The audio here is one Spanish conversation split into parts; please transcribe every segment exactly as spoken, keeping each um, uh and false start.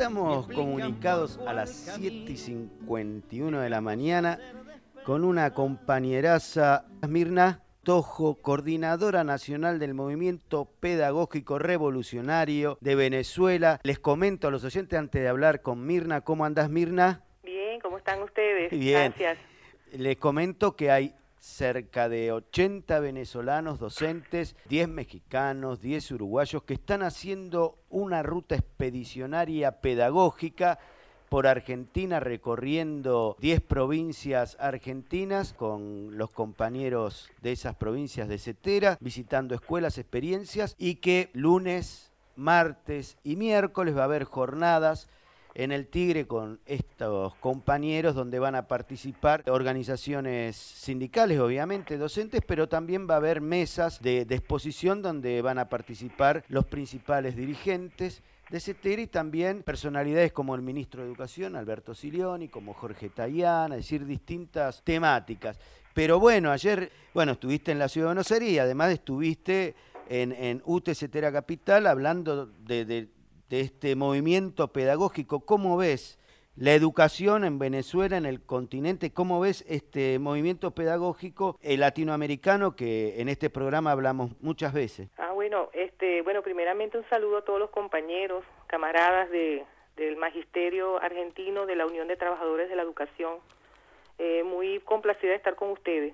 Estamos comunicados a las siete y cincuenta y uno de la mañana con una compañeraza, Mirna Tojo, coordinadora nacional del Movimiento Pedagógico Revolucionario de Venezuela. Les comento a los oyentes antes de hablar con Mirna. ¿Cómo andás, Mirna? Bien, ¿cómo están ustedes? Bien. Gracias. Les comento que hay cerca de ochenta venezolanos docentes, diez mexicanos, diez uruguayos que están haciendo una ruta expedicionaria pedagógica por Argentina, recorriendo diez provincias argentinas con los compañeros de esas provincias de CETERA, visitando escuelas, experiencias, y que lunes, martes y miércoles va a haber jornadas en el Tigre con estos compañeros donde van a participar organizaciones sindicales, obviamente, docentes, pero también va a haber mesas de, de exposición donde van a participar los principales dirigentes de CETERA y también personalidades como el ministro de Educación, Alberto Silioni, como Jorge Tayana, es decir, distintas temáticas. Pero bueno, ayer, bueno, estuviste en la Ciudad de Buenos Aires y además estuviste en, en U T E CETERA Capital hablando de, de, de este movimiento pedagógico. ¿Cómo ves la educación en Venezuela, en el continente? ¿Cómo ves este movimiento pedagógico eh, latinoamericano que en este programa hablamos muchas veces? Ah, bueno, este, bueno, primeramente un saludo a todos los compañeros, camaradas de, del Magisterio Argentino de la Unión de Trabajadores de la Educación. Eh, muy complacida de estar con ustedes.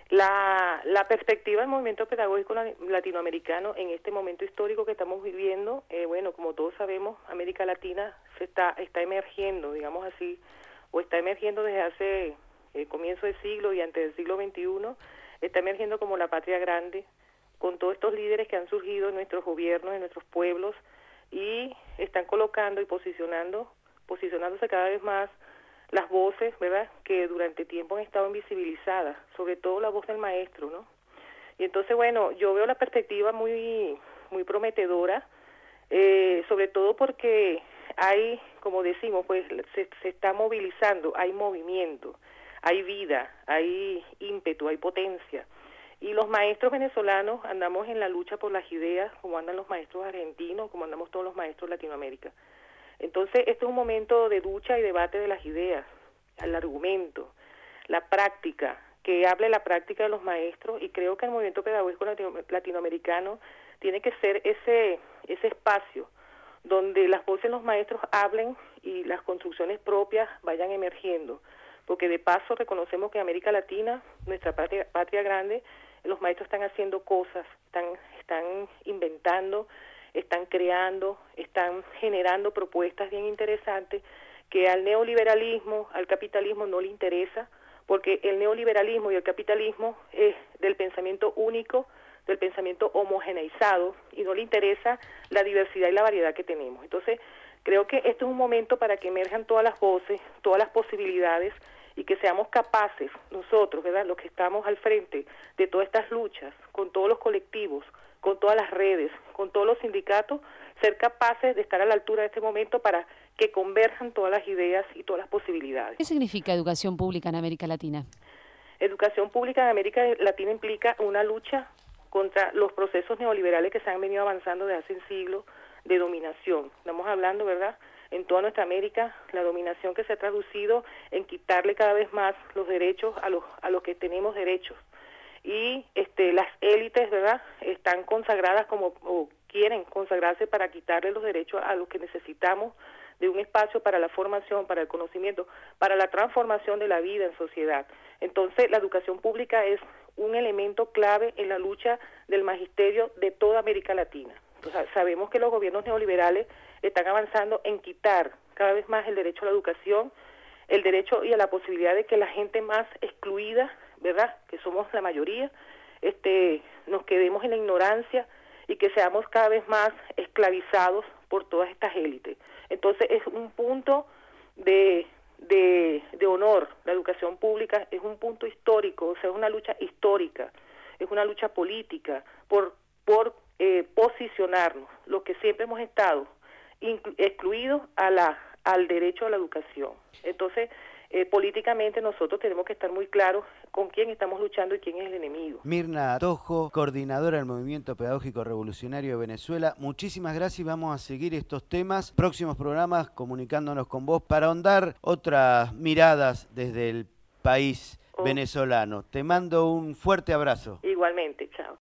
La, la perspectiva del movimiento pedagógico latinoamericano en este momento histórico que estamos viviendo, eh, bueno, como todos sabemos, América Latina se está, está emergiendo, digamos así, o está emergiendo desde hace eh, comienzo del siglo y antes del siglo veintiuno, está emergiendo como la patria grande, con todos estos líderes que han surgido en nuestros gobiernos, en nuestros pueblos, y están colocando y posicionando, posicionándose cada vez más las voces, ¿verdad?, que durante tiempo han estado invisibilizadas, sobre todo la voz del maestro, ¿no? Y entonces, bueno, yo veo la perspectiva muy, muy prometedora, eh, sobre todo porque hay, como decimos, pues se, se está movilizando, hay movimiento, hay vida, hay ímpetu, hay potencia. Y los maestros venezolanos andamos en la lucha por las ideas, como andan los maestros argentinos, como andamos todos los maestros de Latinoamérica. Entonces, este es un momento de lucha y debate de las ideas, el argumento, la práctica, que hable la práctica de los maestros, y creo que el movimiento pedagógico latino, latinoamericano tiene que ser ese, ese espacio donde las voces de los maestros hablen y las construcciones propias vayan emergiendo, porque de paso reconocemos que en América Latina, nuestra patria, patria grande, los maestros están haciendo cosas, están, están inventando, están creando, están generando propuestas bien interesantes que al neoliberalismo, al capitalismo no le interesa, porque el neoliberalismo y el capitalismo es del pensamiento único, del pensamiento homogeneizado, y no le interesa la diversidad y la variedad que tenemos. Entonces, creo que este es un momento para que emerjan todas las voces, todas las posibilidades, y que seamos capaces nosotros, ¿verdad?, los que estamos al frente de todas estas luchas, con todos los colectivos, con todas las redes, con todos los sindicatos, ser capaces de estar a la altura de este momento para que converjan todas las ideas y todas las posibilidades. ¿Qué significa educación pública en América Latina? Educación pública en América Latina implica una lucha contra los procesos neoliberales que se han venido avanzando desde hace siglos de dominación. Estamos hablando, ¿verdad?, en toda nuestra América, la dominación que se ha traducido en quitarle cada vez más los derechos a los, a los que tenemos derechos. Y este, las élites, ¿verdad?, están consagradas como, o quieren consagrarse para quitarle los derechos a los que necesitamos de un espacio para la formación, para el conocimiento, para la transformación de la vida en sociedad. Entonces, la educación pública es un elemento clave en la lucha del magisterio de toda América Latina. O sea, sabemos que los gobiernos neoliberales están avanzando en quitar cada vez más el derecho a la educación, el derecho y a la posibilidad de que la gente más excluida, ¿verdad?, que somos la mayoría, este, nos quedemos en la ignorancia y que seamos cada vez más esclavizados por todas estas élites. Entonces es un punto de, de, de honor, la educación pública es un punto histórico, o sea, es una lucha histórica, es una lucha política por, por eh, posicionarnos, lo que siempre hemos estado excluidos a la, al derecho a la educación. Entonces, eh, políticamente nosotros tenemos que estar muy claros con quién estamos luchando y quién es el enemigo. Mirna Tojo, coordinadora del Movimiento Pedagógico Revolucionario de Venezuela, muchísimas gracias y vamos a seguir estos temas, próximos programas comunicándonos con vos para ahondar otras miradas desde el país oh. venezolano. Te mando un fuerte abrazo. Igualmente, chao.